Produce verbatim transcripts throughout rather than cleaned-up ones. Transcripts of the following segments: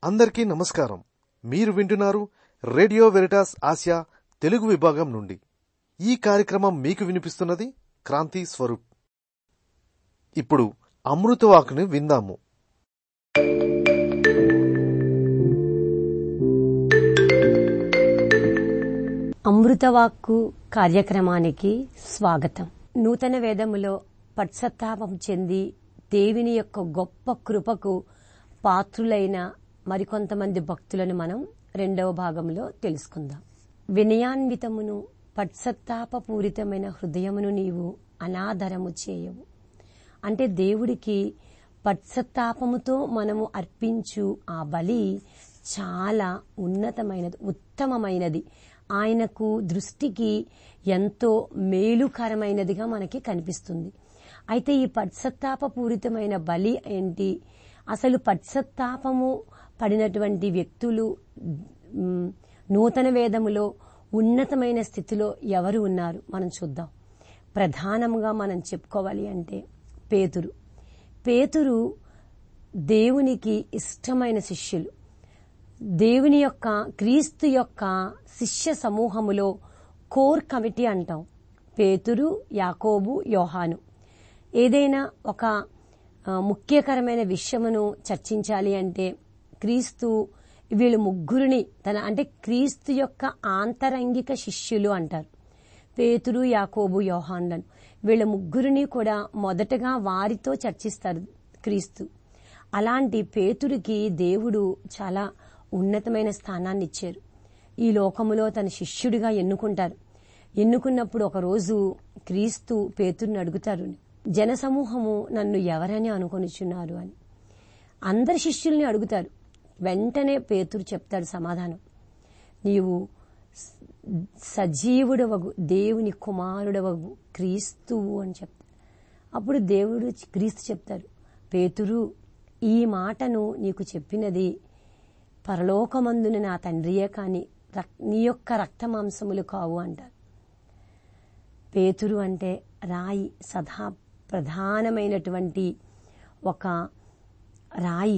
అందరికీ నమస్కారం. మీరు వింటున్నారు రేడియో వెరిటాస్ ఆసియా తెలుగు విభాగం నుండి. ఈ కార్యక్రమం మీకు వినిపిస్తున్నది క్రాంతి స్వరూప్. ఇప్పుడు అమృతవాకుని విందాము. అమృతవాక్కు కార్యక్రమానికి స్వాగతం. నూతన వేదములో పశ్చాత్తాపం చెంది దేవుని యొక్క గొప్ప కృపకు పాత్రులైన మరికొంతమంది భక్తులను మనం రెండవ భాగంలో తెలుసుకుందాం. వినయాన్వితమును పశ్చాత్తాపపూరితమైన హృదయమును నీవు అనాదరము చేయవు. అంటే దేవుడికి పశ్చాత్తాపముతో మనము అర్పించు ఆ బలి చాలా ఉన్నతమైనది, ఉత్తమమైనది, ఆయనకు దృష్టికి ఎంతో మేలుకరమైనదిగా మనకి కనిపిస్తుంది. అయితే ఈ పశ్చాత్తాపపూరితమైన బలి ఏంటి? అసలు పశ్చాత్తాపము పడినటువంటి వ్యక్తులు నూతన వేదములో ఉన్నతమైన స్థితిలో ఎవరు ఉన్నారు మనం చూద్దాం. ప్రధానంగా మనం చెప్పుకోవాలి అంటే పేతురు. పేతురు దేవునికి ఇష్టమైన శిష్యులు. దేవుని యొక్క క్రీస్తు యొక్క శిష్య సమూహములో కోర్ కమిటీ అంటాం. పేతురు, యాకోబు, యోహాను. ఏదైనా ఒక ముఖ్యకరమైన విషయమును చర్చించాలి అంటే క్రీస్తు వీళ్ళు ముగ్గురిని తన అంటే క్రీస్తు యొక్క ఆంతరంగిక శిష్యులు అంటారు. పేతురు, యాకోబు, యోహాన్లను వీళ్ళ ముగ్గురిని కూడా మొదటగా వారితో చర్చిస్తారు క్రీస్తు. అలాంటి పేతురికి దేవుడు చాలా ఉన్నతమైన స్థానాన్ని ఇచ్చారు. ఈ లోకములో తన శిష్యుడిగా ఎన్నుకుంటారు. ఎన్నుకున్నప్పుడు ఒకరోజు క్రీస్తు పేతురుని అడుగుతారు, జనసమూహము నన్ను ఎవరని అనుకొనిచున్నారు అని. అందరి శిష్యుల్ని అడుగుతారు. వెంటనే పేతురు చెప్తాడు సమాధానం, నీవు సజీవుడవగు దేవుని కుమారుడవగు క్రీస్తువు అని చెప్తాడు. అప్పుడు దేవుడు క్రీస్తు చెప్తారు, పేతురు, ఈ మాటను నీకు చెప్పినది పరలోకమందున నా తండ్రియే కాని నీ యొక్క రక్తమాంసములు కావు అంటారు. పేతురు అంటే రాయి, సదా ప్రధానమైనటువంటి ఒక రాయి.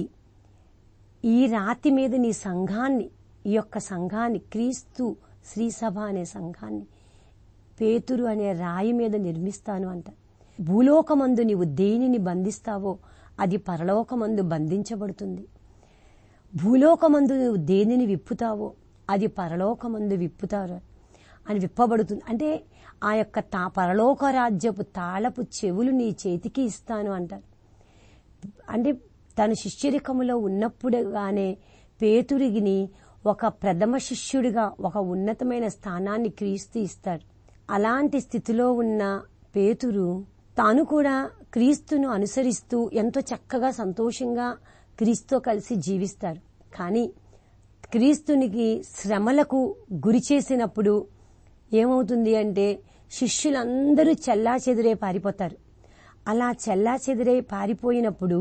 ఈ రాతి మీద నీ సంఘాన్ని, ఈ యొక్క సంఘాన్ని, క్రీస్తు శ్రీసభ అనే సంఘాన్ని పేతురు అనే రాయి మీద నిర్మిస్తాను అంట. భూలోకమందు నీవు దేనిని బంధిస్తావో అది పరలోకమందు బంధించబడుతుంది. భూలోకమందు నువ్వు దేనిని విప్పుతావో అది పరలోకమందు విప్పుతారు అని విప్పబడుతుంది. అంటే ఆ యొక్క తా పరలోక రాజ్యపు తాళపు చెవులు నీ చేతికి ఇస్తాను అంటారు. అంటే తన శిష్యరికములో ఉన్నప్పుడుగానే పేతురిని ఒక ప్రథమ శిష్యుడిగా ఒక ఉన్నతమైన స్థానాన్ని క్రీస్తు ఇస్తాడు. అలాంటి స్థితిలో ఉన్న పేతురు తాను కూడా క్రీస్తును అనుసరిస్తూ ఎంతో చక్కగా సంతోషంగా క్రీస్తుతో కలిసి జీవిస్తాడు. కానీ క్రీస్తునికి శ్రమలకు గురి చేసినప్పుడు ఏమవుతుంది అంటే శిష్యులందరూ చెల్లా చెదిరే పారిపోతారు. అలా చెల్లా చెదిరే పారిపోయినప్పుడు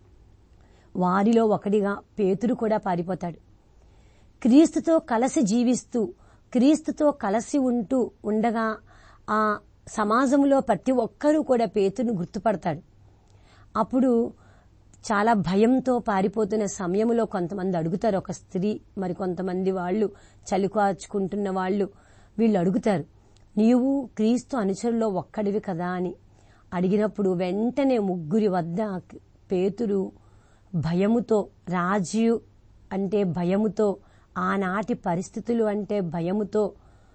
వారిలో ఒకడిగా పేతురు కూడా పారిపోతాడు. క్రీస్తుతో కలిసి జీవిస్తూ క్రీస్తుతో కలిసి ఉంటూ ఉండగా ఆ సమాజంలో ప్రతి ఒక్కరూ కూడా పేతురును గుర్తుపడతాడు. అప్పుడు చాలా భయంతో పారిపోతున్న సమయంలో కొంతమంది అడుగుతారు, ఒక స్త్రీ మరి కొంతమంది వాళ్ళు చలికాచుకుంటున్న వాళ్ళు వీళ్ళు అడుగుతారు, నీవు క్రీస్తు అనుచరులో ఒక్కడివి కదా అని. అడిగినప్పుడు వెంటనే ముగ్గురి వద్ద పేతురు భయముతో, రాజు అంటే భయముతో, ఆనాటి పరిస్థితులు అంటే భయముతో,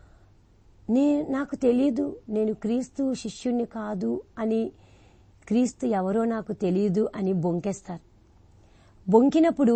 నే నాకు తెలియదు, నేను క్రీస్తు శిష్యుణ్ణి కాదు అని, క్రీస్తు ఎవరో నాకు తెలియదు అని బొంకేస్తారు. బొంకినప్పుడు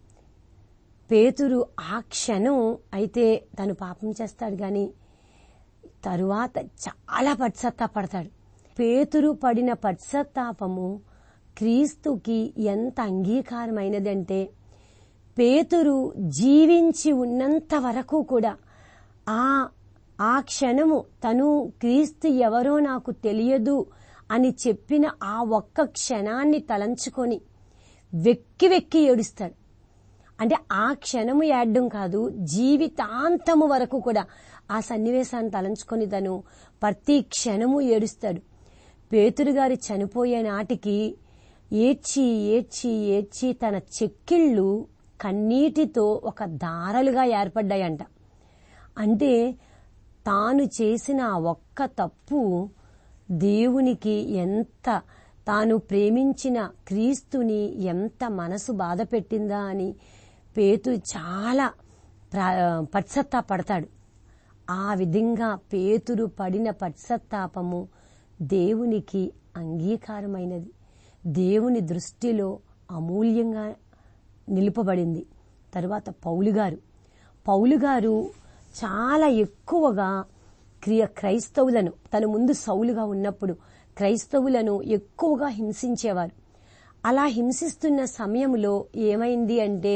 పేతురు ఆ క్షణం అయితే తను పాపం చేస్తాడు, గాని తరువాత చాలా పశ్చాత్తాపడతాడు. పేతురు పడిన పశ్చాత్తాపము క్రీస్తుకి ఎంత అంగీకారమైనదంటే పేతురు జీవించి ఉన్నంత వరకు కూడా ఆ ఆ క్షణము తను క్రీస్తు ఎవరో నాకు తెలియదు అని చెప్పిన ఆ ఒక్క క్షణాన్ని తలంచుకొని వెక్కి వెక్కి ఏడుస్తాడు. అంటే ఆ క్షణము ఏడ్డం కాదు, జీవితాంతము వరకు కూడా ఆ సన్నివేశాన్ని తలంచుకొని తను ప్రతి క్షణము ఏడుస్తాడు. పేతురు గారు చనిపోయే నాటికి ఏడ్చి ఏడ్చి ఏడ్చి తన చెక్కిళ్ళు కన్నీటితో ఒక దారలుగా ఏర్పడ్డాయంట. అంటే తాను చేసిన ఆ ఒక్క తప్పు దేవునికి ఎంత, తాను ప్రేమించిన క్రీస్తుని ఎంత మనసు బాధ పెట్టిందా అని పేతురు చాలా పశ్చాత్తాపడతాడు. ఆ విధంగా పేతురు పడిన పశ్చాత్తాపము దేవునికి అంగీకారమైనది, దేవుని దృష్టిలో అమూల్యంగా నిలుపబడింది. తరువాత పౌలు గారు పౌలు గారు చాలా ఎక్కువగా క్రియ క్రైస్తవులను తన ముందు సౌలుగా ఉన్నప్పుడు క్రైస్తవులను ఎక్కువగా హింసించేవారు. అలా హింసిస్తున్న సమయంలో ఏమైంది అంటే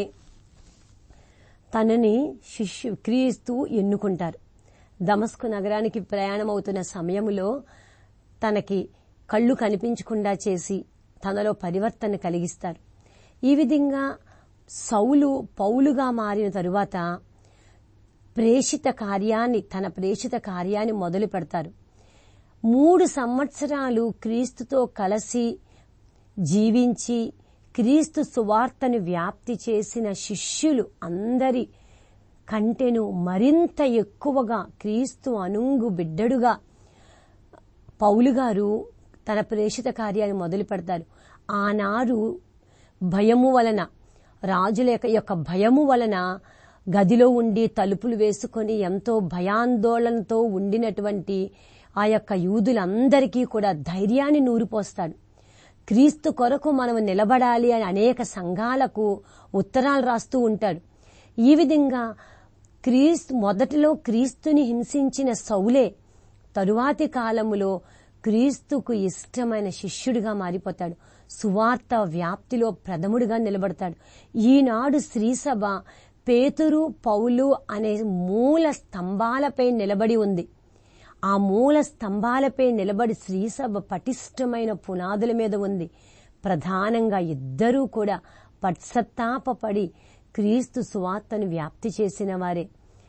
తనని శిష్యు క్రీస్తు ఎన్నుకుంటారు. దమస్కు నగరానికి ప్రయాణం అవుతున్న సమయంలో తనకి కళ్ళు కనిపించకుండా చేసి తనలో పరివర్తన కలిగిస్తారు. ఈ విధంగా సౌలు పౌలుగా మారిన తరువాత ప్రేషిత కార్యాన్ని తన ప్రేషిత కార్యాన్ని మొదలు పెడతారు. మూడు సంవత్సరాలు క్రీస్తుతో కలిసి జీవించి క్రీస్తు సువార్తను వ్యాప్తి చేసిన శిష్యులు అందరి కంటెను మరింత ఎక్కువగా క్రీస్తు అనుంగు బిడ్డడుగా పౌలు గారు తన ప్రేషిత కార్యాన్ని మొదలు పెడతారు. ఆనాడు భయము వలన, రాజుల యొక్క భయము వలన గదిలో ఉండి తలుపులు వేసుకొని ఎంతో భయాందోళనతో ఉండినటువంటి ఆ యొక్క యూదులందరికీ కూడా ధైర్యాన్ని నూరిపోస్తాడు. క్రీస్తు కొరకు మనం నిలబడాలి అని అనేక సంఘాలకు ఉత్తరాలు రాస్తూ ఉంటాడు. ఈ విధంగా క్రీస్తు మొదటిలో క్రీస్తుని హింసించిన సౌలే తరువాతి కాలములో క్రీస్తుకు ఇష్టమైన శిష్యుడిగా మారిపోతాడు. సువార్త వ్యాప్తిలో ప్రథముడిగా నిలబడతాడు. ఈనాడు శ్రీసభ పేతురు పౌలు అనే మూల స్తంభాలపై నిలబడి ఉంది. ఆ మూల స్తంభాలపై నిలబడి శ్రీసభ పటిష్టమైన పునాదుల మీద ఉంది. ప్రధానంగా ఇద్దరూ కూడా పశ్చాత్తాపపడి క్రీస్తు సువార్తను వ్యాప్తి చేసిన వారే.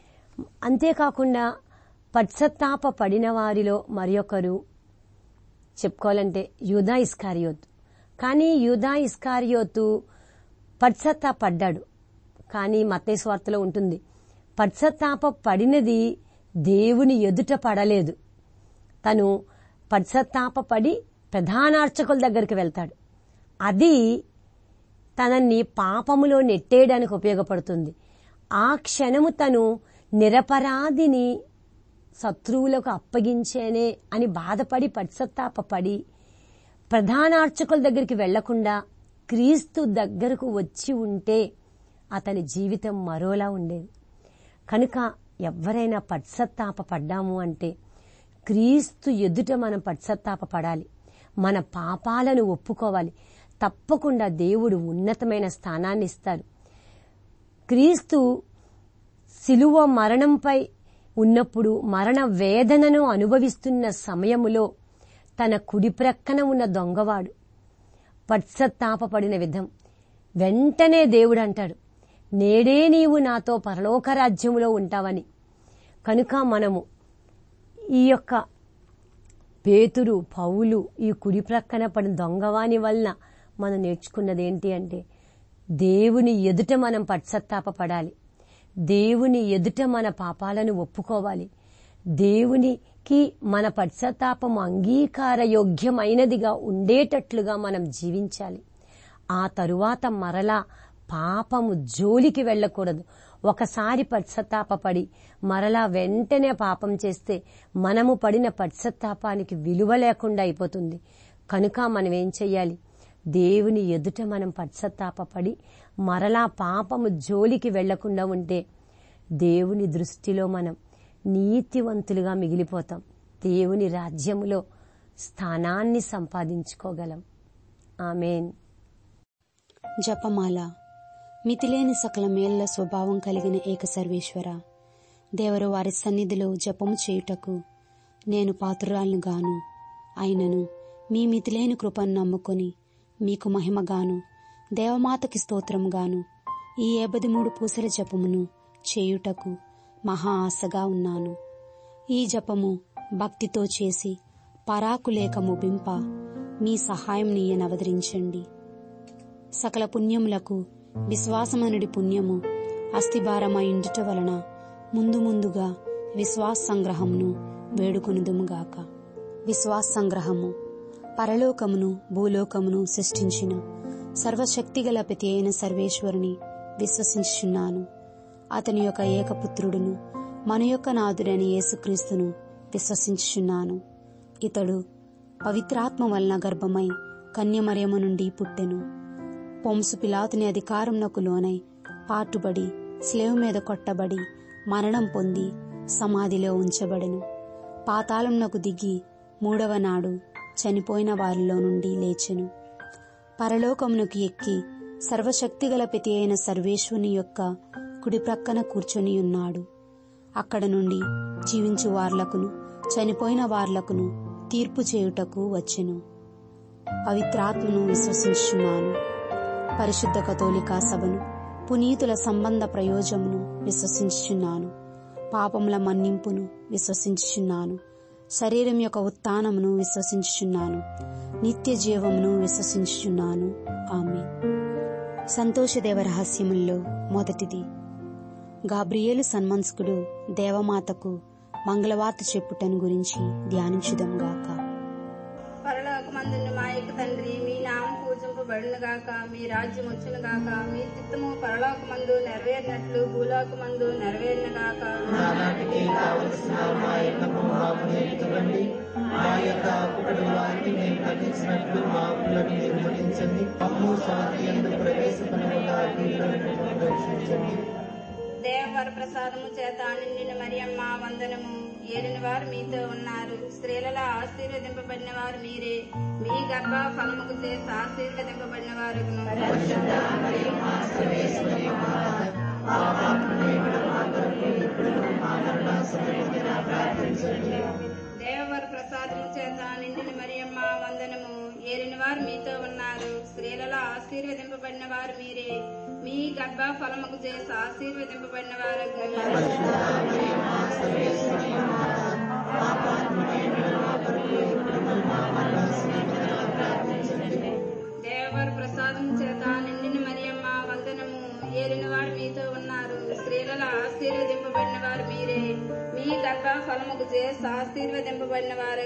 అంతేకాకుండా పశ్చాత్తాప పడిన వారిలో మరి ఒకరు చెప్పుకోవాలంటే యూదా ఇస్కారియోతు. కానీ యూదా ఇస్కారియోతు పశ్చాత్తాపడ్డాడు. కానీ మత్తయి సువార్తలో ఉంటుంది, పశ్చాత్తాప పడినది దేవుని ఎదుట పడలేదు. తను పశ్చాత్తాప పడి ప్రధానార్చకుల దగ్గరికి వెళ్తాడు. అది తనని పాపములో నెట్టేయడానికి ఉపయోగపడుతుంది. ఆ క్షణము తను నిరపరాధిని శత్రువులకు అప్పగించేనే అని బాధపడి పశ్చాత్తాపడి ప్రధానార్చకుల దగ్గరికి వెళ్లకుండా క్రీస్తు దగ్గరకు వచ్చి ఉంటే అతని జీవితం మరోలా ఉండేది. కనుక ఎవరైనా పశ్చాత్తాప పడ్డాము అంటే క్రీస్తు ఎదుట మనం పశ్చాత్తాప పడాలి, మన పాపాలను ఒప్పుకోవాలి. తప్పకుండా దేవుడు ఉన్నతమైన స్థానాన్ని ఇస్తాడు. క్రీస్తు శిలువ మరణంపై ఉన్నప్పుడు మరణ వేదనను అనుభవిస్తున్న సమయములో తన కుడి ప్రక్కన ఉన్న దొంగవాడు పశ్చాత్తాపపడిన విధం వెంటనే దేవుడు అంటాడు, నేడే నీవు నాతో పరలోక రాజ్యములో ఉంటావని. కనుక మనము ఈ యొక్క పేతురు పౌలు ఈ కుడి ప్రక్కన పడిన దొంగవాని వలన మనం నేర్చుకున్నది ఏంటి అంటే దేవుని ఎదుట మనం పశ్చాత్తాపపడాలి, దేవుని ఎదుట మన పాపాలను ఒప్పుకోవాలి, దేవునికి మన పశ్చాత్తాపము అంగీకారయోగ్యమైనదిగా ఉండేటట్లుగా మనం జీవించాలి. ఆ తరువాత మరలా పాపము జోలికి వెళ్ళకూడదు. ఒకసారి పశ్చాత్తాపడి మరలా వెంటనే పాపం చేస్తే మనము పడిన పశ్చాత్తాపానికి విలువ లేకుండా అయిపోతుంది. కనుక మనం ఏం చెయ్యాలి? దేవుని ఎదుట మనం పశ్చాత్తాపడి మరలా పాపము జోలికి వెళ్లకుండా ఉంటే దేవుని దృష్టిలో మనం నీతివంతులుగా మిగిలిపోతాం. దేవుని రాజ్యములో స్థానాన్ని సంపాదించుకోగలం. ఆమేన్. జపమాల. మితిలేని సకల మేళ్ల స్వభావం కలిగిన ఏక సర్వేశ్వర, దేవరు వారి సన్నిధిలో జపము చేయుటకు నేను పాత్రురాలను గాను. అయినను మీ మితిలేని కృపను నమ్ముకొని మీకు మహిమగాను దేవమాతకి స్తోత్రముగాను ఈ ఏబది మూడు పూసల జపమును చేయుటకు మహా ఆశగా ఉన్నాను. ఈ జపము భక్తితో చేసి పరాకులేక ముగింప మీ సహాయం నీయనవదరించండి. సకల పుణ్యములకు విశ్వాసమనుడి పుణ్యము అస్థిభారమైండుట వలన ముందు ముందుగా విశ్వాస సంగ్రహమును వేడుకొనుదుముగాక. విశ్వాస సంగ్రహము. పరలోకమును భూలోకమును సృష్టించిన సర్వశక్తిగల పితి అయిన సర్వేశ్వరుని విశ్వసించుచున్నాను. అతని యొక్క ఏకపుత్రుడును మన యొక్క నాథుడైన యేసుక్రీస్తును విశ్వసించుచున్నాను. ఇతడు పవిత్రాత్మ వలన గర్భమై కన్యమరియము నుండి పుట్టెను. పొంసు పిలాతుని అధికారంనకు లోనై పాటుబడి స్లేవ్ మీద కొట్టబడి మరణం పొంది సమాధిలో ఉంచబడెను. పాతాళంనకు దిగి మూడవ నాడు చనిపోయిన వారిలో నుండి లేచెను. పరలోకమునకు ఎక్కి సర్వశక్తిగల పితి అయిన సర్వేశ్వరుని యొక్క కుడి ప్రక్కన కూర్చొని ఉన్నాడు. అక్కడ నుండి జీవించు వార్లకును చనిపోయిన వార్లకును తీర్పు చేయుటకు వచ్చెను. పవిత్రాత్మను విశ్వసించుచున్నాను. పరిశుద్ధ కథోలికా సభను, పునీతుల సంబంధ ప్రయోజమును విశ్వసించుచున్నాను. పాపముల మన్నింపును విశ్వసించుచున్నాను. శరీరం యొక్క ఉత్థానమును విశ్వసించుచున్నాను. నిత్య జీవమును విశ్వసించుచున్నాను. ఆమేన్. సంతోషదేవ రహస్యముల్లో మొదటిది, గాబ్రియేలు సన్మంస్కుడు దేవమాతకు మంగళవార్త చెప్పుటను గురించి ధ్యానించుదాంగాక. పరలోకమందున్న మా యొక్క తండ్రి, మీ నామం పూజింపబడును గాక. మీ రాజ్యం వచ్చును గాక. మీ చిత్తము పరలోకమందు నెరవేరినట్లు భూలోకమందు నెరవేరును గాక. నానాటికి కావలసిన మా యజ్ఞము మాకు నేర్చుకోండి. మా యొక్క అప్పుడటి వారిని మేము ఖండించినట్లు మా అప్పులను నిర్మూలించండి. మమ్ము శాంతి యందు ప్రవేశపడకుండా రక్షించండి. దేవవర ప్రసాదము చేత నిండిన మరియమ్మ వందనము. ఏలిన వారు మీతో ఉన్నారు. స్త్రీలలో ఆశీర్వదింపబడిన వారు మీరే. మీ గర్భ ఫలముకు చేసి ఆశీర్వదింపబడిన వారు. దేవవర ప్రసాదము చేత నిండిన మరియమ్మ వందనము. ఏలిన వారు మీతో ఉన్నారు. స్త్రీలలో ఆశీర్వదింపబడిన వారు మీరే. మీ గర్భ ఫలముకు చేసి ఆశీర్వదింపబడిన వారు. దేవవర ప్రసాదం చేత నిండిన మరియమ్మ వందనము. ఏలిన వారు మీతో ఉన్నారు. స్త్రీలలో ఆశీర్వదింపబడిన వారు మీరే. మీ గర్భ ఫలముకు చేసి ఆశీర్వదింపబడిన వారు.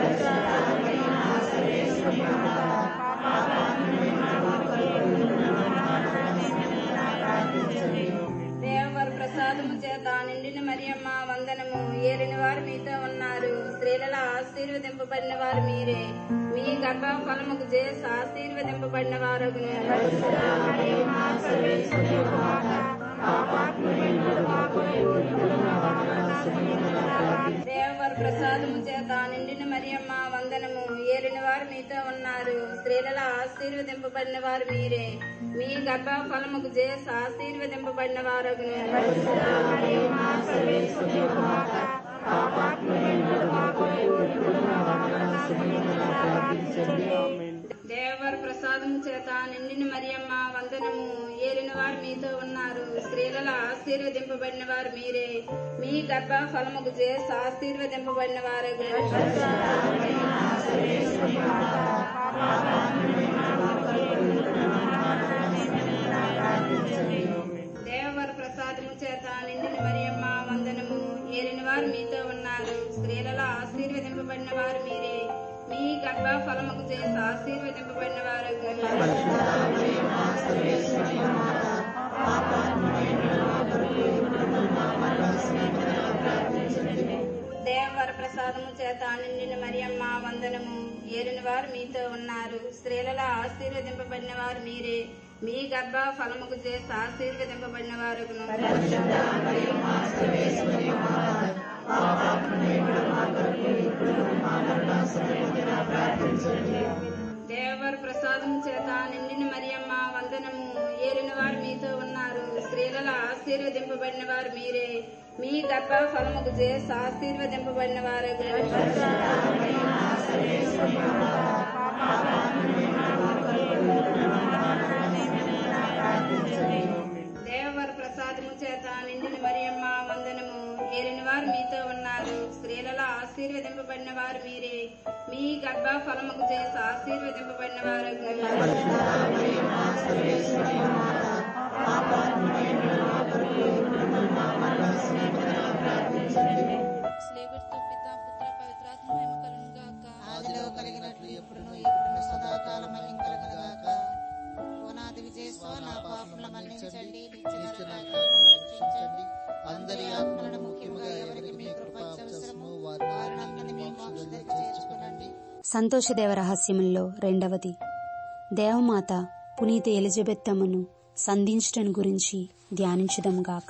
దేవవర ప్రసాదము చేత నిండిన మరియమ్మ వందనము. ఏలిన వారు మీతో ఉన్నారు. స్త్రీలలో ఆశీర్వదింపబడిన వారు మీరే. మీ గర్భ ఫలముకు చేసి ఆశీర్వదింపబడిన వారు. దేవవర ప్రసాదము చేత నిండిన మరియమ్మ వందనము. ఏలిన వారు మీతో ఉన్నారు. స్త్రీలలో ఆశీర్వదింపబడిన వారు మీరే. మీ గర్భ ఫలముకు చేసి ఆశీర్వదింపబడిన వారు. దేవవర ప్రసాదము చేత నిండిన మరియమ్మ వందనము. ఏలిన వారు మీతో ఉన్నారు. స్త్రీలలో ఆశీర్వదింపబడిన వారు మీరే. మీ గర్భ ఫలముకు చేసి ఆశీర్వదింపబడిన వారు. దేవవర ప్రసాదము చేత నిండిన మరియమ్మ వందనము. ఏలిన వారు మీతో ఉన్నారు. స్త్రీలలో ఆశీర్వదింపబడిన వారు మీరే. మీ గర్భ ఫలముకు చేసి ఆశీర్వదింపబడిన వారు. దేవవర ప్రసాదము చేత నిండిన మరియమ్మ వందనము. ఏలిన వారు మీతో ఉన్నారు. స్త్రీలలో ఆశీర్వదింపబడిన వారు మీరే. మీ గర్భ ఫలముకు చేసి ఆశీర్వదింపబడిన వారు. దేవవర ప్రసాదము చేత నిండిన మరియమ్మ వందనము. ఏలిన వారు మీతో ఉన్నారు. స్త్రీలలో ఆశీర్వదింపబడిన వారు మీరే. మీ గర్భ ఫలముకు చేసి ఆశీర్వదింపబడిన వారు. దేవవర ప్రసాదము చేత నిండిన మరియమ్మ వందనము. ఏలిన వారు మీతో ఉన్నారు. స్త్రీలలో ఆశీర్వదింపబడిన వారు మీరే. మీ గర్భ ఫలముకు చేసి ఆశీర్వదింపబడిన వారు. పాపాత్ములైన మా కొరకు ఇప్పుడును మా మరణ సమయమందున ప్రార్థించండి. స్లేవర్తో పిత పుత్ర పవిత్రాత్మ మహిమ కలుగును గాక. ఆదిలో కలిగినట్లు ఎప్పుడును ఇప్పుడును సదాకాలం మహిమ కలుగును గాక. ఓనాది విజయస్వ నా పాపములను మన్నించండి, నిత్య నరకాగ్ని రక్షించండి. అందరి ఆత్మలను ముఖ్యముగా ఎవరికి మీ కృప అవసరమో వారిని మీ మోక్షంలో చేర్చుకోనండి. సంతోషదేవ రహస్యముల్లో రెండవది, దేవమాత పునీత ఎలిజబెత్తమ్మను సంధించటం గురించి ధ్యానించుదాం గాక.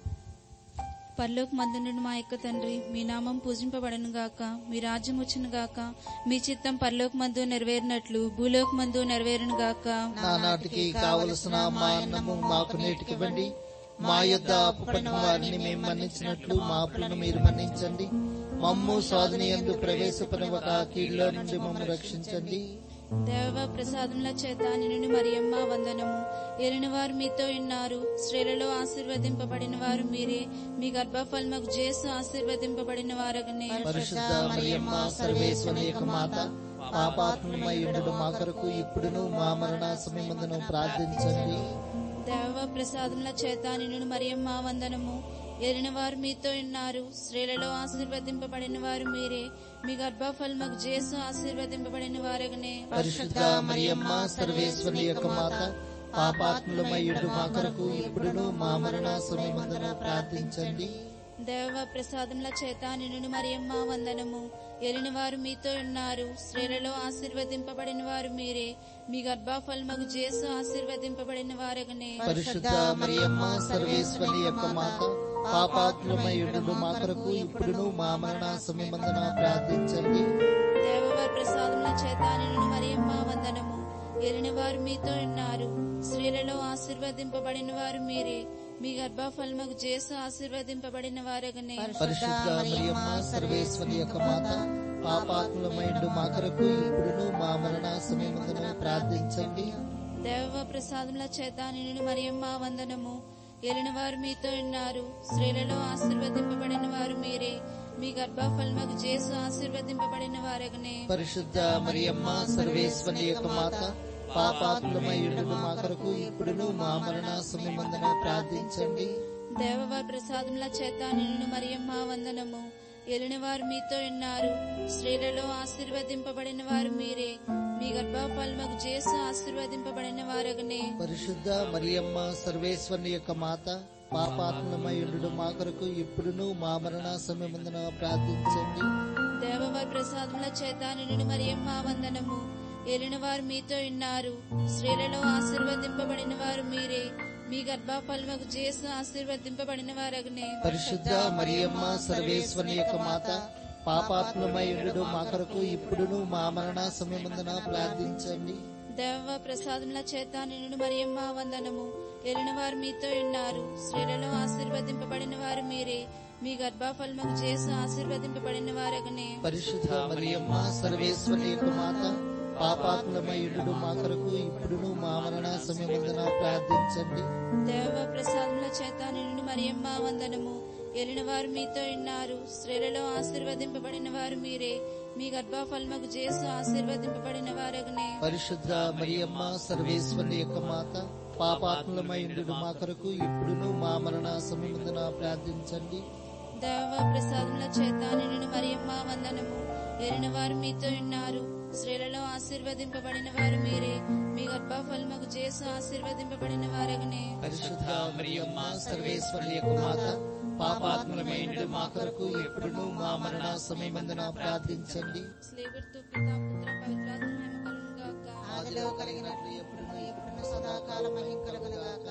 పరలోక మందునుడు మా యొక్క తండ్రి, మీ నామం పూజింపబడను గాక. మీ రాజ్యం వచ్చును గాక. మీ చిత్తం పరలోక మందు నెరవేరినట్లు భూలోక మందు నెరవేరును గాక. నానాటికి కావలసిన మా అన్నము మాకు నేటికివ్వండి. మా యొద్ద అప్పుపడిన వారిని మేము మన్నించినట్లు మా అప్పులను మీరు మన్నించండి. మమ్ము సాధన యందు ప్రవేశపడవక కీడులో నుండి మమ్ము రక్షించండి. దేవ ప్రసాదముల చేత నిన్ను మరియమ్మ వందనము. ఏలిన వారు మీతో ఉన్నారు, స్త్రీలలో ఆశీర్వదింపబడిన వారు మీరే. మీ గర్భఫలముకు జేసు ఆశీర్వదింపబడిన వారగనే. పరిశుద్ధ మరియమ్మ సర్వేశ్వరి యొక్క మాత, పాపాత్మమై ఉండుడు మా కొరకు ఇప్పుడును మా మరణ సమయమందును ప్రార్థించండి. దేవ ప్రసాదముల చేత నిన్ను మరియమ్మ వందనము. ఏలిన వారు మీతో ఉన్నారు, స్త్రీలలో ఆశీర్వదింపబడిన వారు మీరే. మీ గర్భఫలముకు జేసు ఆశీర్వదింపబడిన వారగనే. పరిశుద్ధ మరియమ్మ సర్వేశ్వరి యొక్క మాత, పాపాత్ములమై ఉండు మా కొరకు ఇప్పుడును మా మరణ సమయమందున ప్రార్థించండి. దేవ ప్రసాదముల చేత నిన్ను మరియమ్మ వందనము. ఏలిన వారు మీతో ఉన్నారు, స్త్రీలలో ఆశీర్వదింపబడిన వారు మీరే. మీ గర్భఫలముకు జేసు ఆశీర్వదింపబడిన వారగనే. పరిశుద్ధ మరియమ్మ సర్వేశ్వరి యొక్క మాత, పాపాత్ములమై ఉండు మా కొరకు ఇప్పుడును మా మరణ సమయమందున ప్రార్థించండి. దేవవారి ప్రసాదముల చేత నిన్ను మరియమ్మ వందనము. ఏలిన వారు మీతో ఉన్నారు, స్త్రీలలో ఆశీర్వదింపబడిన వారు మీరే. మీ గర్భఫలముకు జేసు ఆశీర్వదింపబడిన వారగనే. పరిశుద్ధ మరియమ్మ సర్వేశ్వరి యొక్క మాత, పాపాత్ములమై ఉండు మా కొరకు ఇప్పుడును మా మరణ సమయమందున ప్రార్థించండి. దేవ ప్రసాదముల చేత నిన్ను మరియమ్మ వందనము. ఏలిన వారు మీతో ఉన్నారు, స్త్రీలలో ఆశీర్వదింపబడిన వారు మీరే. మీ గర్భఫలముకు జేసు ఆశీర్వదింపబడిన వారగనే. పరిశుద్ధ మరియమ్మ సర్వేశ్వరి యొక్క మాత, పాపాత్ములమై ఉండు మా కొరకు ఇప్పుడును మా మరణ సమయమందున ప్రార్థించండి. దేవవారి ప్రసాదముల చేత నిన్ను మరియమ్మ వందనము. ఏలిన వారు మీతో ఉన్నారు, స్త్రీలలో ఆశీర్వదింపబడిన వారు మీరే. మీ గర్భఫలముకు జేసు ఆశీర్వదింపబడిన వారగనే. పరిశుద్ధ మరియమ్మ సర్వేశ్వరి యొక్క మాత, పాపాత్ములమై ఉండు మా కొరకు ఇప్పుడును మా మరణ సమయమందున ప్రార్థించండి. దేవవారి ప్రసాదముల చేత నిన్ను మరియమ్మ వందనము. ఏలిన వారు మీతో ఉన్నారు, స్త్రీలలో ఆశీర్వదింపబడిన వారు మీరే. మీ గర్భఫలముకు జేసు ఆశీర్వదింపబడిన వారగనే. పరిశుద్ధ మరియమ్మ సర్వేశ్వరి యొక్క మాత, పాపాత్ములమై ఉండు మా కొరకు ఇప్పుడును మా మరణ సమయమందున ప్రార్థించండి. దేవ ప్రసాదముల చేత నిన్ను మరియమ్మ వందనము. ఏలిన వారు మీతో ఉన్నారు, స్త్రీలలో ఆశీర్వదింపబడిన వారు మీరే. మీ గర్భఫలముకు జేసు ఆశీర్వదింపబడిన వారగనే. పరిశుద్ధ మరియమ్మ సర్వేశ్వరి యొక్క మాత, పాపాత్ములమై ఉండు మా కొరకు ఇప్పుడును మా మరణ సమయమందున ప్రార్థించండి. దేవ ప్రసాదముల చేత నిన్ను మరియమ్మ వందనము. ఏలిన వారు మీతో ఉన్నారు, స్త్రీలలో ఆశీర్వదింపబడిన వారు మీరే. మీ గర్భఫలముకు జేసు ఆశీర్వదింపబడిన వారగనే. పరిశుద్ధ మరియమ్మ సర్వేశ్వరి యొక్క మాత, పాపాత్ములమై ఉండు మా కొరకు ఇప్పుడును మా మరణ సమయమందున ప్రార్థించండి. దేవ ప్రసాదముల చేత నిన్ను మరియమ్మ వందనము. ఏలిన వారు మీతో ఉన్నారు, స్త్రీలలో ఆశీర్వదింపబడిన వారు మీరే. మీ గర్భఫలముకు జేసు ఆశీర్వదింపబడిన వారగనే. పరిశుద్ధ మరియమ్మ సర్వేశ్వరి యొక్క మాత, పాపాత్ములమై ఉండు మా కొరకు ఇప్పుడును మా మరణ సమయమందున ప్రార్థించండి. స్లేవర్తో పిత పుత్ర పవిత్రాత్మ మహిమ కలుగును గాక. ఆదిలో కలిగినట్లు ఎప్పుడును ఇప్పుడును సదాకాలం మహిమ కలుగును గాక.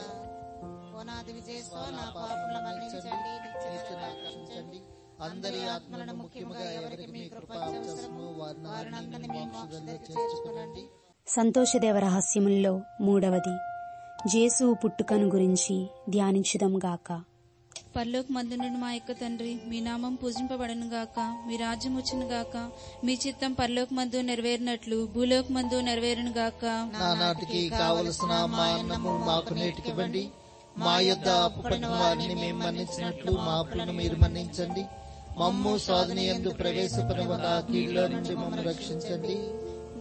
ఓనాది విజయస్వ నా పాపములను మన్నించండి, నిత్య నరకాగ్ని రక్షించండి. అందరి ఆత్మలను ముఖ్యముగా ఎవరికి మీ కృప అవసరమో వారిని మీ మోక్షంలో చేర్చుకోనండి. సంతోషదేవ రహస్యముల్లో మూడవది, జేసు పుట్టుకను గురించి ధ్యానించుదాం గాక. పరలోక మందునుడు మా యొక్క తండ్రి, మీ నామం పూజింపబడను గాక. మీ రాజ్యం వచ్చును గాక. మీ చిత్తం పరలోక మందు నెరవేరినట్లు భూలోక మందు నెరవేరును గాక. నానాటికి కావలసిన మా అన్నము మాకు నేటికివ్వండి. మా యొద్ద అప్పుపడిన వారిని మేము మన్నించినట్లు మా అప్పులను మీరు మన్నించండి. మమ్ము సాధన యందు ప్రవేశపడవక కీడులో నుండి మమ్మల్ని రక్షించండి.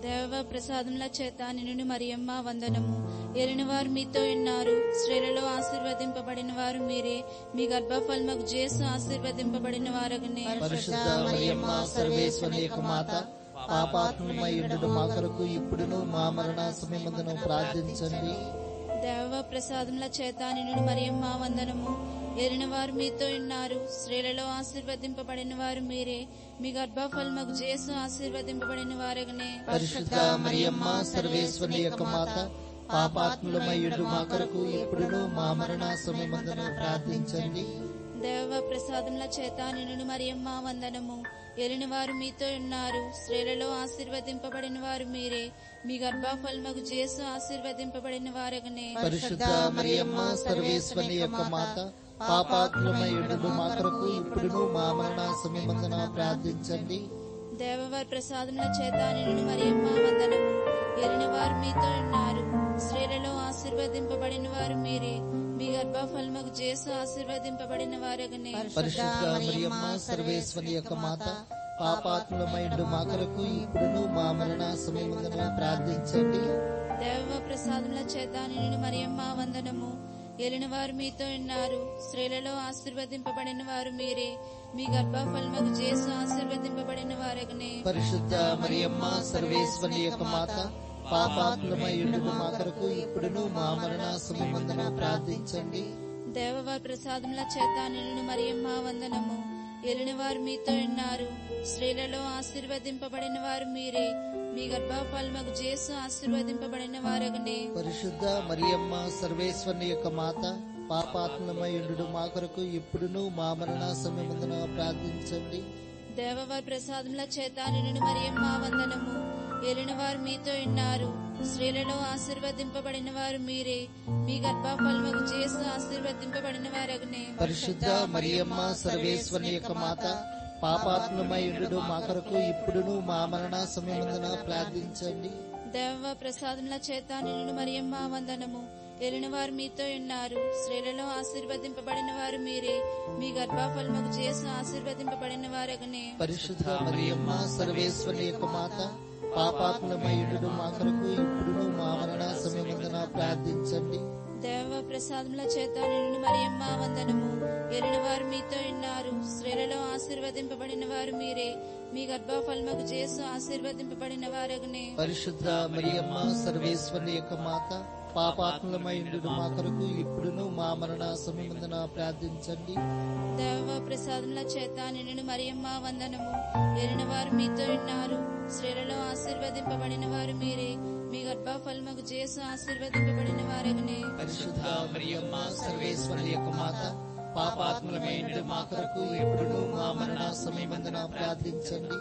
దేవ ప్రసాదముల చేత నిన్ను మరియమ్మ వందనము. ఏలిన వారు మీతో ఉన్నారు, స్త్రీలలో ఆశీర్వదింపబడిన వారు మీరే. మీ గర్భఫలముకు జేసు ఆశీర్వదింపబడిన వారగనే. పరిశుద్ధ మరియమ్మ సర్వేశ్వరి యొక్క మాత, పాపాత్మమై ఉండుట మా కొరకు ఇప్పుడును మా మరణ సమయమందును ప్రార్థించండి. దేవ ప్రసాదముల చేత నిన్ను మరియమ్మ వందనము. ఏలిన వారు మీతో ఉన్నారు, స్త్రీలలో ఆశీర్వదింపబడిన వారు మీరే. మీ గర్భఫలముకు జేసు ఆశీర్వదింపబడిన వారగనే. పరిశుద్ధ మరియమ్మ సర్వేశ్వరి యొక్క మాత, పాపాత్ములమై ఉండు మా కొరకు ఇప్పుడును మా మరణ సమయమందును ప్రార్థించండి. దేవ ప్రసాదముల చేత నిన్ను మరియమ్మ వందనము. ఏలిన వారు మీతో ఉన్నారు, స్త్రీలలో ఆశీర్వదింపబడిన వారు మీరే. మీ గర్భఫలముకు జేసు ఆశీర్వదింపబడిన వారగనే. పరిశుద్ధ మరియమ్మ సర్వేశ్వరి యొక్క మాత, పాపాత్ములమై ఉండు మా కొరకు ఇప్పుడును మా మరణ సమయమందున ప్రార్థించండి. దేవవారి ప్రసాదముల చేత నిన్ను మరియమ్మ వందనము. ఏలిన వారు మీతో ఉన్నారు, స్త్రీలలో ఆశీర్వదింపబడిన వారు మీరే. మీ గర్భఫలముకు జేసు ఆశీర్వదింపబడిన వారగనే. పరిశుద్ధ మరియమ్మ సర్వేశ్వరి యొక్క మాత, పాపాత్ములమై ఉండు మా కొరకు ఇప్పుడును మా మరణ సమయమందున ప్రార్థించండి. దేవ ప్రసాదముల చేత నిన్ను మరియమ్మ వందనము. ఏలిన వారు మీతో ఉన్నారు, స్త్రీలలో ఆశీర్వదింపబడిన వారు మీరే. మీ గర్భఫలముకు జేసు ఆశీర్వదింపబడిన వారగనే. పరిశుద్ధ మరియమ్మ సర్వేశ్వరి యొక్క మాత, పాపాత్ములమై ఉండు మా కొరకు ఇప్పుడును మా మరణ సమయమందున ప్రార్థించండి. దేవవారి ప్రసాదముల చేత నిన్ను మరియమ్మ వందనము. ఏలిన వారు మీతో ఉన్నారు, స్త్రీలలో ఆశీర్వదింపబడిన వారు మీరే. మీ గర్భఫలముకు జేసు ఆశీర్వదింపబడిన వారగనే. పరిశుద్ధ మరియమ్మ సర్వేశ్వరి యొక్క మాత, పాపాత్ములమై ఉండు మా కొరకు ఇప్పుడును మా మరణ సమయమందున ప్రార్థించండి. దేవవారి ప్రసాదముల చేత నిన్ను మరియమ్మ వందనము. ఏలిన వారు మీతో ఉన్నారు, స్త్రీలలో ఆశీర్వదింపబడిన వారు మీరే. మీ గర్భఫలముకు జేసు ఆశీర్వదింపబడిన వారగనే. పరిశుద్ధ మరియమ్మ సర్వేశ్వరి యొక్క మాత, పాపాత్ములమై ఉండు మా కొరకు ఇప్పుడును మా మరణ సమయమందున ప్రార్థించండి. దేవ ప్రసాదముల చేత నిన్ను మరియమ్మ వందనము. ఏలిన వారు మీతో ఉన్నారు, స్త్రీలలో ఆశీర్వదింపబడిన వారు మీరే. మీ గర్భఫలముకు జేసు ఆశీర్వదింపబడిన వారగనే. పరిశుద్ధ మరియమ్మ సర్వేశ్వరి యొక్క మాత, పాపాత్ములమై ఉండు మా కొరకు ఇప్పుడును మా మరణ సమయమందున ప్రార్థించండి. దేవ ప్రసాదముల చేత నిన్ను మరియమ్మ వందనము. ఏలిన వారు మీతో ఉన్నారు, స్త్రీలలో ఆశీర్వదింపబడిన వారు మీరే. మీ గర్భఫలముకు జేసు ఆశీర్వదింపబడిన వారగనే. పరిశుద్ధ మరియమ్మ సర్వేశ్వరి యొక్క మాత, పాపాత్ములమై ఉండు మా కొరకు ఇప్పుడును మా మరణ సమయమందున ప్రార్థించండి. దేవ ప్రసాదముల చేత నిన్ను మరియమ్మ వందనము. ఏలిన వారు మీతో ఉన్నారు, స్త్రీలలో ఆశీర్వదింపబడిన వారు మీరే. మీ గర్భఫలముకు జేసు ఆశీర్వదింపబడిన వారగనే. పరిశుద్ధ మరియమ్మ సర్వేశ్వరి యొక్క మాత, పాపాత్ములమై ఉండు మా కొరకు ఇప్పుడును మా మరణ సమయమందున ప్రార్థించండి.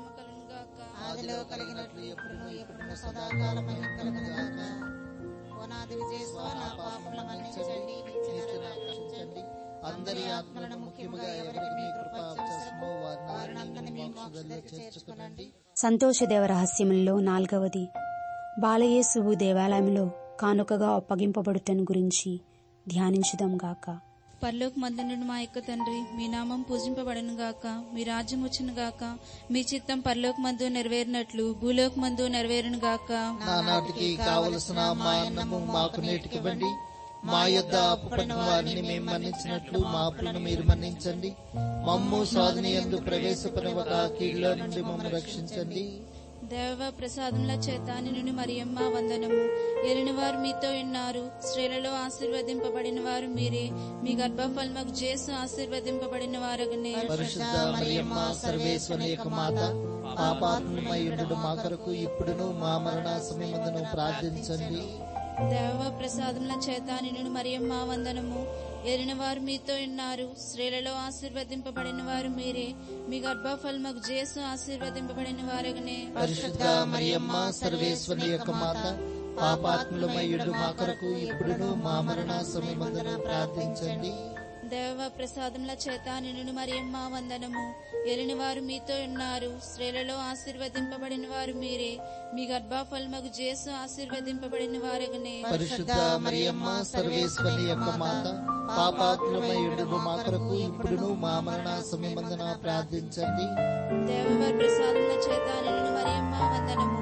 ఆదిలో కలిగినట్లు ఎప్పుడును ఎప్పుడును సదాకాలమై కలుగుగాక. ఓనాది విజయస్వ నా పాపముల మన్నించండి, నిత్య రక్షించండి. అందరి ఆత్మలను ముఖ్యముగా ఎవరికి మీ కృప అవసరమో వారిని మీ మోక్షంలో చేర్చుకొనండి. సంతోషదేవ రహస్యములలో నాల్గవది, బాలయేసువు దేవాలయంలో కానుకగా అప్పగింపబడుటను గురించి ధ్యానించుదాం గాక. పరలోక మందునుడు మా యొక్క తండ్రి, మీ నామం పూజింపబడను గాక. మీ రాజ్యం వచ్చును గాక. మీ చిత్తం పరలోక మందు నెరవేరినట్లు భూలోక మందు నెరవేరును గాక. నానాటికి కావలసిన మా అన్నము మాకు నేటికివ్వండి. మా యొద్ద అప్పుపడిన వారిని మేము మన్నించినట్లు మా అప్పులను మీరు మన్నించండి. మమ్ము శోధన యందు ప్రవేశపరవక కీడులో నుండి మమ్ము రక్షించండి. దేవ ప్రసాదముల చేత నిన్ను మరియమ్మ వందనము. ఏలిన వారు మీతో ఉన్నారు, స్త్రీలలో ఆశీర్వదింపబడిన వారు మీరే. మీ గర్భఫలముకు జేసు ఆశీర్వదింపబడిన వారగనే. పరిశుద్ధ మరియమ్మ సర్వేశ్వరి యొక్క మాత, పాపాత్ములమై ఉండు మా కొరకు ఇప్పుడును మా మరణ సమయమందును ప్రార్థించండి. దేవ ప్రసాదముల చేత నిన్ను మరియమ్మ వందనము. ఏలిన వారు మీతో ఉన్నారు, స్త్రీలలో ఆశీర్వదింపబడిన వారు మీరే. మీ గర్భఫలముకు జేసు ఆశీర్వదింపబడిన వారగనే. పరిశుద్ధ మరియమ్మ సర్వేశ్వరి యొక్క మాత, పాపాత్ములమై ఉండు మా కొరకు ఇప్పుడును మా మరణ సమయమందున ప్రార్థించండి. దేవ ప్రసాదముల చేత నిన్ను మరియమ్మ వందనము. ఏలిన వారు మీతో ఉన్నారు, స్త్రీలలో ఆశీర్వదింపబడిన వారు మీరే. మీ గర్భఫలముకు జేసు ఆశీర్వదింపబడిన వారగనే. పరిశుద్ధ మరియమ్మ సర్వేశ్వరి యొక్క మాత, పాపాత్ములమై ఉండు మా కొరకు ఇప్పుడును మా మరణ సమయమందున ప్రార్థించండి. దేవవారి ప్రసాదముల చేత నిన్ను మరియమ్మ వందనము.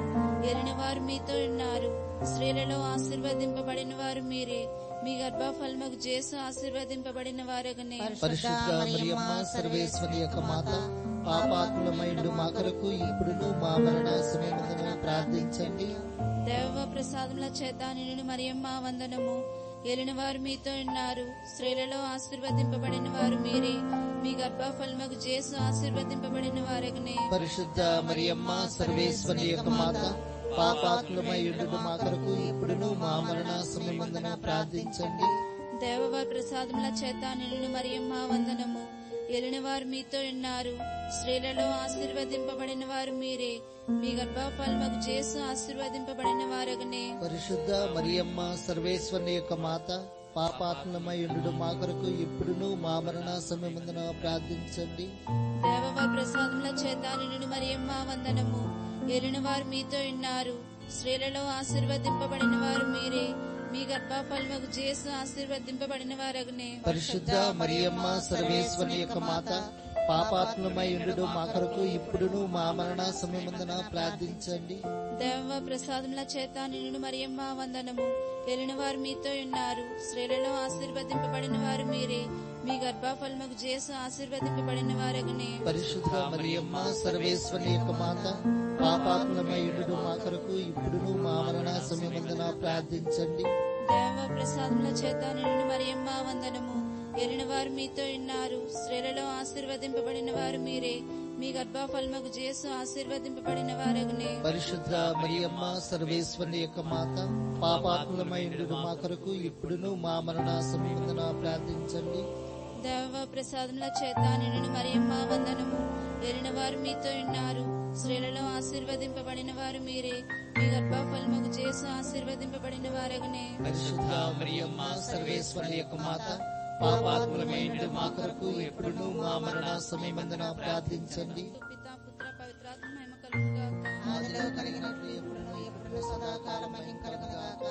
ఏలిన వారు మీతో ఉన్నారు. స్త్రీలలో ఆశీర్వదింపబడిన వారు మీరే. మీ గర్భఫలముకు యేసు ఆశీర్వదింపబడిన వారగనే. పరిశుద్ధ మరియమ్మ సర్వేశ్వరి యొక్క మాత, పాపాత్ములమైండు మా కొరకు ఇప్పుడును మా మరణ సమయమున ప్రార్థించండి. దేవ ప్రసాదముల చేత నిన్ను మరియమ్మ వందనము. ఏలిన వారు మీతో ఉన్నారు. స్త్రీలలో ఆశీర్వదింపబడిన వారు మీరే. మీ గర్భఫలముకు యేసు ఆశీర్వదింపబడిన వారగనే. పరిశుద్ధ మరియమ్మ సర్వేశ్వరి యొక్క మాత, పాపాత్ములమైండు మా కొరకు ఇప్పుడును మా మరణ సమయమున ప్రార్థించండి. దేవవారి ప్రసాదముల చేత నిన్ను మరియమ్మ వందనము. ఏలిన వారు మీతో ఉన్నారు. స్త్రీలలో ఆశీర్వదింపబడిన వారు మీరే. మీ గర్భఫలముకు యేసు ఆశీర్వదింపబడిన వారగనే. పరిశుద్ధ మరియమ్మ సర్వేశ్వరి యొక్క మాత, పాపాత్ములమైండు మా కొరకు ఇప్పుడును మా మరణ సమయమున ప్రార్థించండి. దేవవారి ప్రసాదముల చేత నిన్ను మరియమ్మ వందనము. ఏలిన వారు మీతో ఉన్నారు. స్త్రీలలో ఆశీర్వదింపబడిన వారు మీరే. మీ గర్భఫలముకు యేసు ఆశీర్వదింపబడిన వారగనే. పరిశుద్ధ మరియమ్మ సర్వేశ్వరి యొక్క మాత, పాపాత్ములమైండు మా కొరకు ఇప్పుడును మా మరణ సమయమున ప్రార్థించండి. దేవ ప్రసాదముల చేత నిన్ను మరియమ్మ వందనము. ఏలిన వారు మీతో ఉన్నారు. స్త్రీలలో ఆశీర్వదింపబడిన వారు మీరే. మీ గర్భఫలముకు యేసు ఆశీర్వదింపబడిన వారగనే. పరిశుద్ధ మరియమ్మ సర్వేశ్వరి యొక్క మాత, పాపాత్ములమైండు మా కొరకు ఇప్పుడును మా మరణ సమయమున ప్రార్థించండి. దేవ ప్రసాదముల చేత నిన్ను మరియమ్మ వందనము. ఏలిన వారు మీతో ఉన్నారు. స్త్రీలలో ఆశీర్వదింపబడిన వారు మీరే. మీ గర్భఫలముకు యేసు ఆశీర్వదింపబడిన వారగనే. పరిశుద్ధ మరియమ్మ సర్వేశ్వరి యొక్క మాత, పాపాత్ములమైండు మా కొరకు ఇప్పుడును మా మరణ సమయమున ప్రార్థించండి. దేవ ప్రసాదముల చేత నిన్ను మరియమ్మ వందనము. ఏలిన వారు మీతో ఉన్నారు. స్త్రీలలో ఆశీర్వదింపబడిన వారు మీరే. మీ గర్భఫలముకు యేసు ఆశీర్వదింపబడిన వారగనే. పరిశుద్ధ మరియమ్మ సర్వేశ్వరి యొక్క మాత, పాపాత్ములమైండు మా కొరకు ఇప్పుడును మా మరణ సమయమున ప్రార్థించండి. పితా పుత్ర పవిత్రాత్మ మహిమ కలుగును గాక. ఆదిలో కలిగినట్లు ఎప్పుడును ఎప్పుడును సదాకాలం మహిమ కలుగును గాక.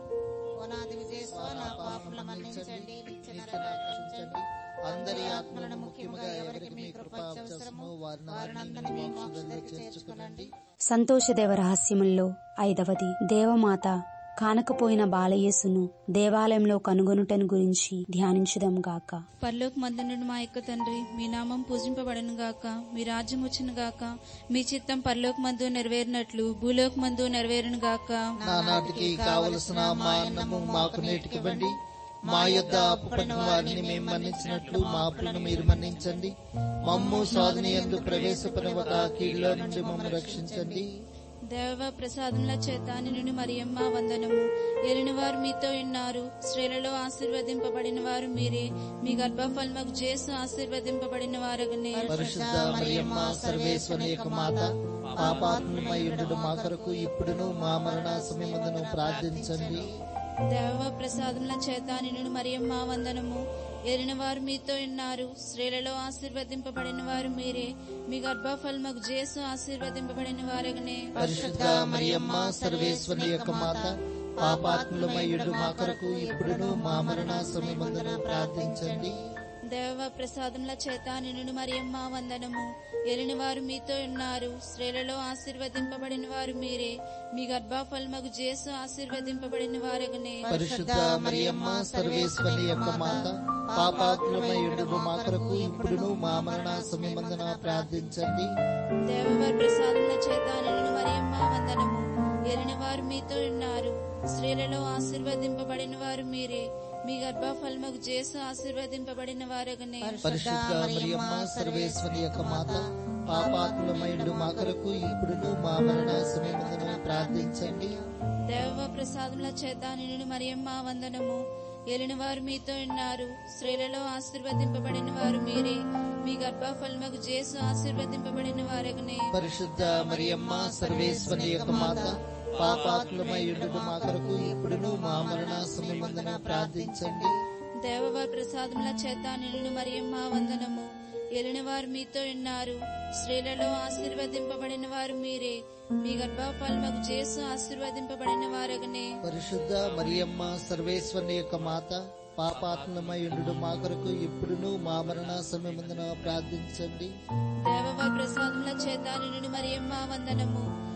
ఓనాది విజయస్వ నా పాపముల మన్నించండి, నిత్య నరకాగ్ని రక్షించండి. అందరి ఆత్మలను ముఖ్యముగా ఎవరికి మీ కృప అవసరమో వారినందరినీ మీ మోక్షంలోకి చేర్చుకొనండి. సంతోషదేవ రహస్యముల్లో ఐదవది, దేవమాత కానకపోయిన బాలయేసును దేవాలయంలో కనుగొనుటను గురించి ధ్యానించుదాం గాక. పరలోక మందునుడు మా యొక్క తండ్రి, మీ నామం పూజింపబడను గాక. మీ రాజ్యం వచ్చును గాక. మీ చిత్తం పరలోక మందు నెరవేరినట్లు భూలోక మందు నెరవేరును గాక. నానాటికి కావలసిన మా అన్నము మాకు నేటికివ్వండి. మా యొద్ద అప్పుపడిన వారిని మేము మన్నించినట్లు మా అప్పులను మీరు మన్నించండి. మమ్ము సాధన యందు ప్రవేశపరవక కీడులో నుండి మమ్ము రక్షించండి. దేవ ప్రసాదముల చేత నిన్ను మరియమ్మ వందనము. ఏలిన వారు మీతో ఉన్నారు. స్త్రీలలో ఆశీర్వదింపబడిన వారు మీరే. మీ గర్భఫలముకు యేసు ఆశీర్వదింపబడిన వారగనే. పరిశుద్ధ మరియమ్మ సర్వేశ్వరి యొక్క మాత, పాపాత్ములమైండు మా కొరకు ఇప్పుడును మా మరణ సమయమున ప్రార్థించండి. దేవ ప్రసాదముల చేత నిన్ను మరియమ్మ వందనము. ఏలిన వారు మీతో ఉన్నారు. స్త్రీలలో ఆశీర్వదింపబడిన వారు మీరే. మీ గర్భఫలముకు యేసు ఆశీర్వదింపబడిన వారగనే. పరిశుద్ధ మరియమ్మ సర్వేశ్వరి యొక్క మాత, పాపాత్ములమైండు మా కొరకు ఇప్పుడును మా మరణ సమయమున ప్రార్థించండి. దేవ ప్రసాదముల చేత నిన్ను మరియమ్మ వందనము. ఏలిన వారు మీతో ఉన్నారు. స్త్రీలలో ఆశీర్వదింపబడిన వారు మీరే. మీ గర్భఫలముకు యేసు ఆశీర్వదింపబడిన వారగనే. పరిశుద్ధ మరియమ్మ సర్వేశ్వరి యొక్క మాత, పాపాత్ములమైండు మా కొరకు ఇప్పుడును మా మరణ సమయమున ప్రార్థించండి. దేవవారి ప్రసాదముల చేత నిన్ను మరియమ్మ వందనము. ఏలిన వారు మీతో ఉన్నారు. స్త్రీలలో ఆశీర్వదింపబడిన వారు మీరే. మీ గర్భఫలముకు యేసు ఆశీర్వదింపబడిన వారగనే. పరిశుద్ధ మరియమ్మ సర్వేశ్వరి యొక్క మాత, పాపాత్ములమైండు మా కొరకు ఇప్పుడును మా మరణ సమయమున ప్రార్థించండి. దేవ ప్రసాదముల చేత నిన్ను మరియమ్మ వందనము. ఏలిన వారు మీతో ఉన్నారు. స్త్రీలలో ఆశీర్వదింపబడిన వారు మీరే. మీ గర్భఫలముకు యేసు ఆశీర్వదింపబడిన వారగనే. పరిశుద్ధ మరియమ్మ సర్వేశ్వరి యొక్క మాత, పాపాత్ములమైండు మా కొరకు ఇప్పుడును మా మరణ సమయమున ప్రార్థించండి. దేవవారి ప్రసాదముల చేత నిన్ను మరియమ్మ వందనము. ఏలిన వారు మీతో ఉన్నారు. స్త్రీలలో ఆశీర్వదింపబడిన వారు మీరే. మీ గర్భఫలముకు యేసు ఆశీర్వదింపబడిన వారగనే. పరిశుద్ధ మరియమ్మ సర్వేశ్వరి యొక్క మాత, పాపాత్ములమైండు మా కొరకు ఇప్పుడును మా మరణ సమయమున ప్రార్థించండి. దేవవారి ప్రసాదముల చేత నిన్ను మరియమ్మ వందనము.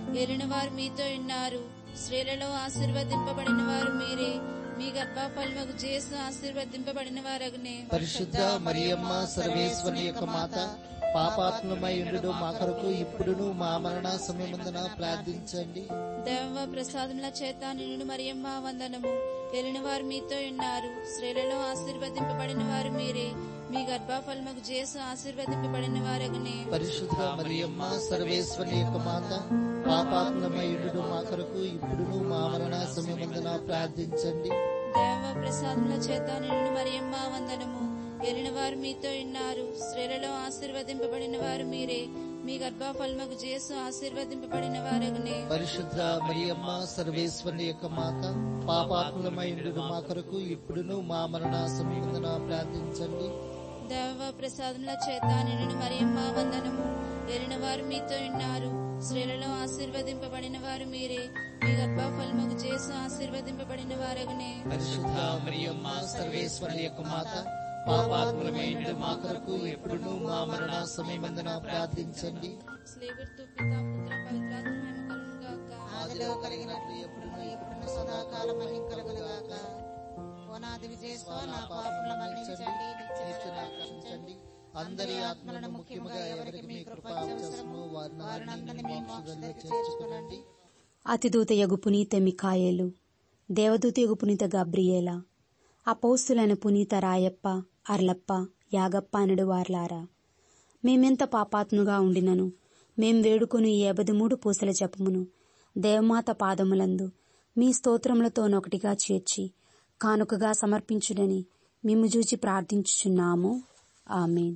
ఏలిన వారు మీతో ఉన్నారు. స్త్రీలలో ఆశీర్వదింపబడిన వారు మీరే. మీ గర్భఫలముగు యేసు ఆశీర్వదింపబడిన వారగునే. పరిశుద్ధ మరియమ్మ సర్వేశ్వరుని యొక్క మాత, పాపాత్మమై ఉండును మా కొరకు ఇప్పుడును మా మరణ సమయమందున ప్రార్థించండి. దేవ ప్రసాదముల చేత నిన్ను మరియమ్మ వందనము. ఏలిన వారు మీతో ఉన్నారు. స్త్రీలలో ఆశీర్వదింపబడిన వారు మీరే. మీ గర్భఫలముగు యేసు ఆశీర్వదింపబడిన వారగునే. పరిశుద్ధ మరియమ్మ సర్వేశ్వరుని యొక్క మాత, పాపాత్మమై ఉండును మా కొరకు ఇప్పుడును మా మరణ సమయమందున ప్రార్థించండి. దేవ ప్రసాదముల చేత నిన్ను మరియమ్మ వందనము. ఏలిన వారు మీతో ఉన్నారు. స్త్రీలలో ఆశీర్వదింపబడిన వారు మీరే. మీ గర్భఫలముగు యేసు ఆశీర్వదింపబడిన వారగునే. పరిశుద్ధ మరియమ్మ సర్వేశ్వరుని యొక్క మాత, పాపాత్మలమై ఉండును మా కొరకు ఇప్పుడును మా మరణ సమయమందున ప్రార్థించండి. దేవ ప్రసాదముల చేత నిన్ను మరియమ్మ వందనము. ఏలిన వారు మీతో ఉన్నారు. స్త్రీలలో ఆశీర్వదింపబడిన వారు మీరే. మీ గర్భఫలముగు యేసు ఆశీర్వదింపబడిన వారగునే. పరిశుద్ధ మరియమ్మ సర్వేశ్వరుని యొక్క మాత, పాపాత్మలమై ఉండును మా కొరకు ఇప్పుడును మా మరణ సమయమందున ప్రార్థించండి. స్లేవర్తు పితా పుత్ర పవిత్రాత్మ మహిమ కలుగును గాక. ఆదిలో కలిగినట్లు ఎప్పుడును ఎప్పుడును సదాకాలం మహిమ కలుగును గాక. ఓనాది విజయస్వ నా పాపముల మన్నించండి, నిత్య రక్షించండి. అందరి ఆత్మలను ముఖ్యముగా ఎవరికి మీ కృప అవసరమో వారిని మీ మోక్షంలోకి చేర్చుకొనండి. అతిదూత యగు పునీత మిఖాయేలు, దేవదూత యగు పునీత గబ్రియేల, అపౌస్తులైన పునీత రాయప్ప, అర్లప్ప, యాగప్ప అనడు వార్లారా, మేమెంత పాపాత్ముగా ఉండినను మేం వేడుకొని ఈ యాభై మూడు పూసల జపమును దేవమాత పాదములందు మీ స్తోత్రములతోనొకటిగా చేర్చి కానుకగా సమర్పించుడని మిమ్ము చూచి ప్రార్థించుచున్నాము. ఆమేన్.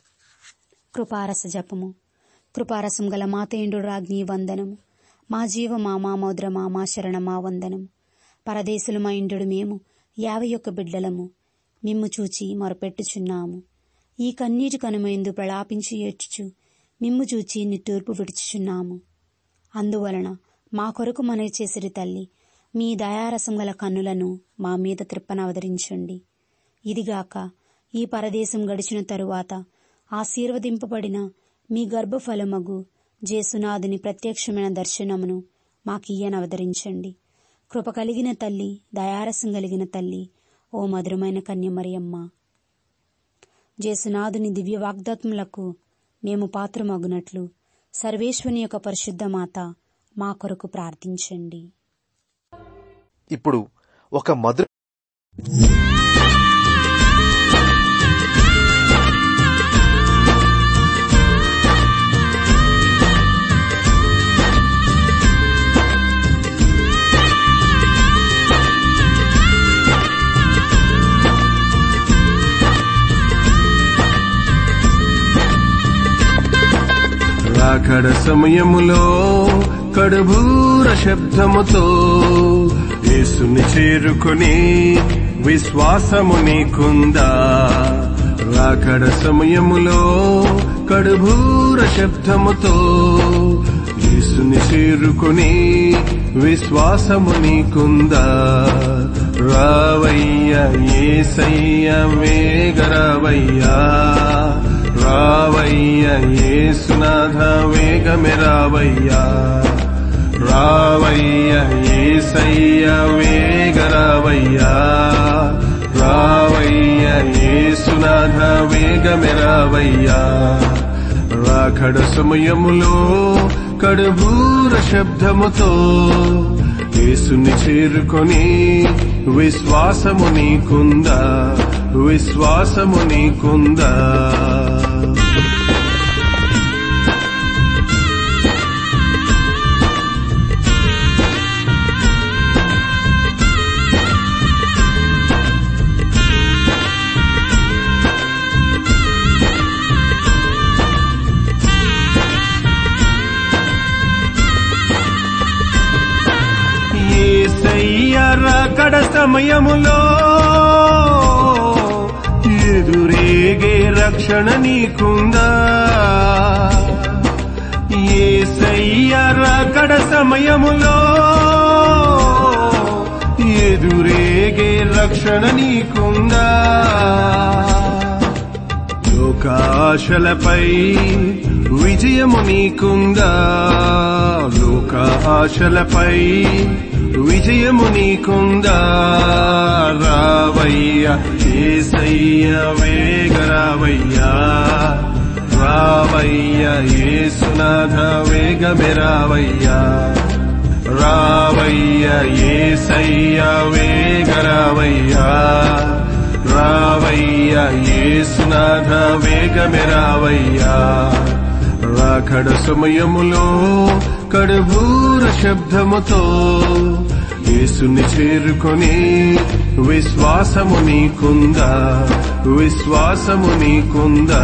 కృపారస జపము. కృపారసం గల మాతేండు రాజ్ఞి వందనము. మా జీవ మా మా మౌద్రమా మా శరణమా వందనము. పరదేశులమా ఇండు మేము యాభై ఒక్క బిడ్డలము మిమ్ము చూచి మొరపెట్టుచున్నాము. ఈ కన్నీటి కనుమైందు ప్రలాపించి ఏడ్చుచు మిమ్ము చూచి నిట్టూర్పు విడుచుచున్నాము. అందువలన మా కొరకు మనవి చేసిరి తల్లి, మీ దయారసం గల కన్నులను మా మీద త్రిప్పనవతరించండి. ఇదిగాక ఈ పరదేశం గడిచిన తరువాత ఆశీర్వదింపబడిన మీ గర్భఫలమగు జేసునాథుని ప్రత్యక్షమైన దర్శనమును మాకియ్యనవతరించండి. కృప కలిగిన తల్లి, దయారసం కలిగిన తల్లి, ఓ మధురమైన కన్యమరియమ్మ, జేసునాథుని దివ్య వాగ్దాత్ములకు మేము పాత్రమగునట్లు సర్వేశ్వని యొక్క పరిశుద్ధ మాత మా కొరకు ప్రార్థించండి. ఇప్పుడు ఒక మధుర రాకడ సమయములో కడుబూర శబ్దముతో యేసుని చేరుకుని విశ్వాసము నీకుందా? రాకడ సమయములో కడుబూర శబ్దముతో యేసుని చేరుకుని విశ్వాసము నీకుందా? రావయ్యా యేసయ్య వేగరావయ్యా, రావయ్యా యేసునాథ వేగమే రావయ్యా, రావయ్యా యేసయ్య వేగరావయ్యా, రావయ్యా యేసునాథ వేగమే రావయ్యా. రాకడ సమయములో కడుబూర శబ్దముతో యేసుని చేరుకొని విశ్వాసము నీకుందా? విశ్వాసము నీకుందా? రాకడ సమయములో ఎదురేగే రక్షణ నీకుందా? యేసయ్య రాకడ సమయములో ఎదురేగే రక్షణ నీకుందా? లోక లోకాశలపై విజయము నీకుందా, లోక ఆశలపై విజయము నీకుందా. రావయ్యా యేసయ్య వేగరావయ్యా, రావయ్యా యేసునాథ వేగమే రావయ్యా, రావయ్యా యేసయ్య వేగరావయ్యా, రావయ్యా యేసునాథ వేగమే రావయ్యా. రాకడ సమయములో కడుబూర శబ్దముతో యేసుని చేరుకొని విశ్వాసము నీకుందా, విశ్వాసము నీకుందా.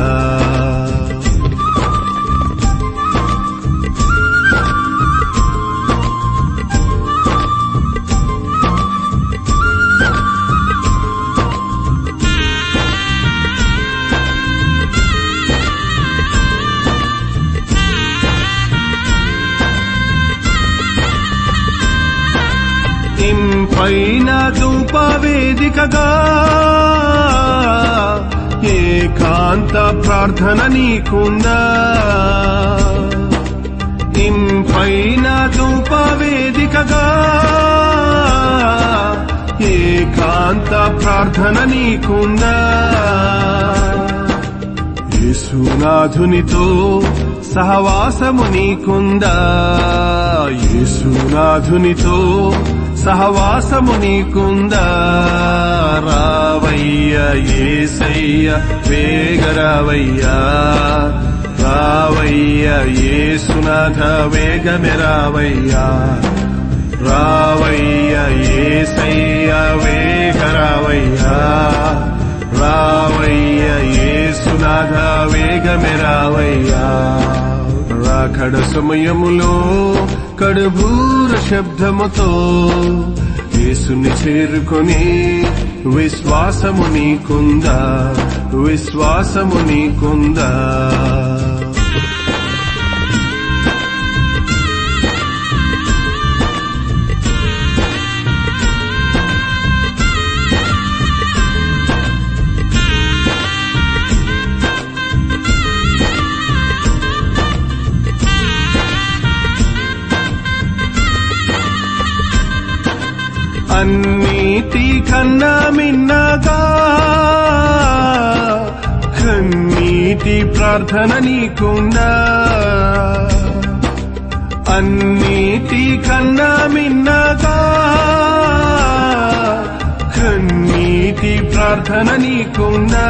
ఇంపైన ధూపవేదికగా ఏకాంత ప్రార్థన నీకుందా, ఇంపైన ధూపవేదికగా ఏకాంత ప్రార్థన నీకుందా. యేసునాథునితో సహవాసము నీకుందా, యేసునాథునితో సహవాసము నీకుందా. రావయ్యా యేసయ్య వేగరావయ్యా, రావయ్యా యేసునాథ వేగమే రావయ్యా, రావయ్యా యేసయ్య వేగరావయ్యా, రావయ్యా యేసునాథ వేగమే రావయ్యా. రాకడ సమయములో కడుబూర శబ్దముతో యేసుని చేరుకొని విశ్వాసము నీకుందా, విశ్వాసము నీకుందా. అన్నిటి కన్నా మిన్నగా కన్నీటి ప్రార్థన నీకుందా, అన్నిటి కన్నా మిన్నగా కన్నీటి ప్రార్థన నీకుందా.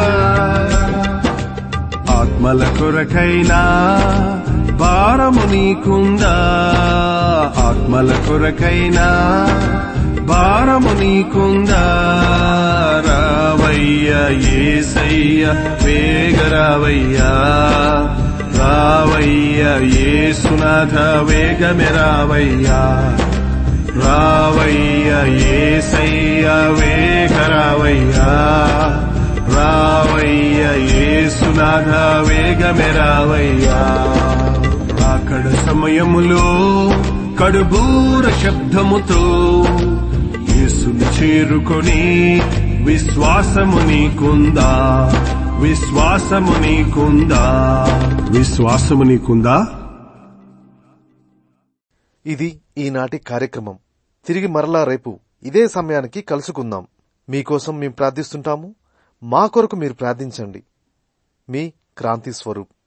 ఆత్మల కొరకైనా భారము నీకుందా, ఆత్మల కొరకైనా భారము నీకుందా. రావయ్యా యేసయ్య వేగరావయ్యా, రావయ్యా యేసునాథ వేగమే రావయ్యా, రావయ్యా యేసయ్య వేగరావయ్యా, రావయ్యా యేసునాథ వేగమే రావయ్యా. రాకడ సమయములో కడుబూర శబ్దముతో యేసుని చేరుకొని విశ్వాసము నీకుందా, విశ్వాసము నీకుందా, విశ్వాసము నీకుందా. ఇది ఈనాటి కార్యక్రమం. తిరిగి మరలా రేపు ఇదే సమయానికి కలుసుకుందాం. మీకోసం మేము ప్రార్థిస్తుంటాము. మా కొరకు మీరు ప్రార్థించండి. మీ క్రాంతి స్వరూప్.